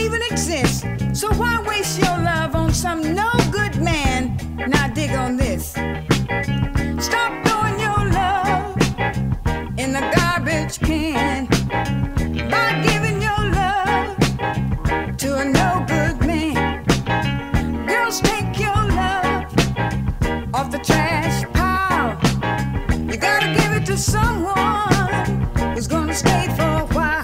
even exist. So why waste your love on some no good man? Now dig on this. Stop throwing your love in the garbage can by giving your love to a no good man. Girls, take your love off the trash pile. You gotta give it to someone who's gonna stay for a while.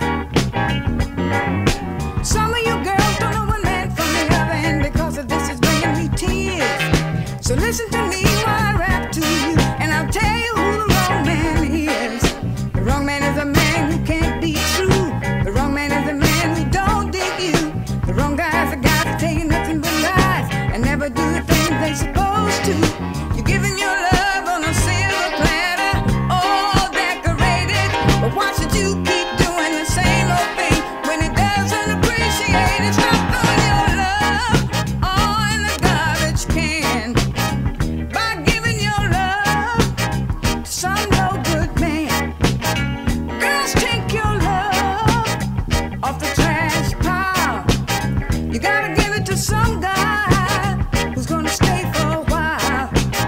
Some of you girls don't know one man from the other, and because of this it's bringing me tears. So listen to me while I rap to you, and I'll tell you who the wrong man is. The wrong man is a man who can't be true. The wrong man is a man who don't dig you. The wrong guy is a guy who's taking nothing but lies and never do the things they supposed to. You're giving your love on a silver platter, all decorated, but why should you keep doing the same old thing when it doesn't appreciate it? Stop throwing your love all in the garbage can by giving your love to some no good man. Girls, take your love off the trash pile. You gotta give it to some guy who's gonna stay for a while.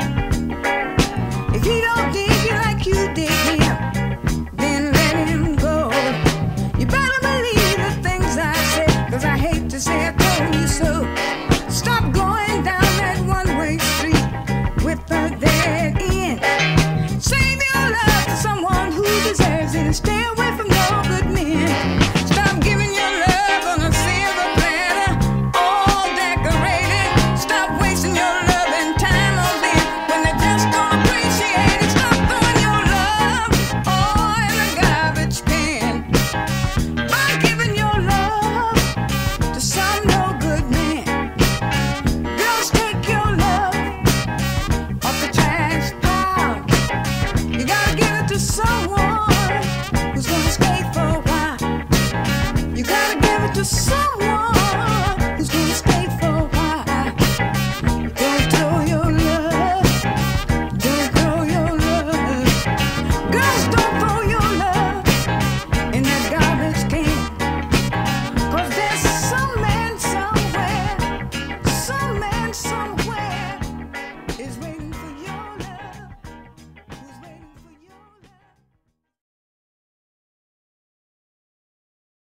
If he don't dig you like you dig him, then let him go. You better believe the things I say, 'cause I hate to say I told you so. Stop going down that one-way street with a dead end. Save your love to someone who deserves it and stay away from no good men. Stop giving your love on a silver platter, all decorated. Stop wasting your love and time on them when they just don't appreciate it. Stop throwing your love all in the garbage can by giving your love to some no good man. Girls, take your love off the trash pile. You gotta give it to some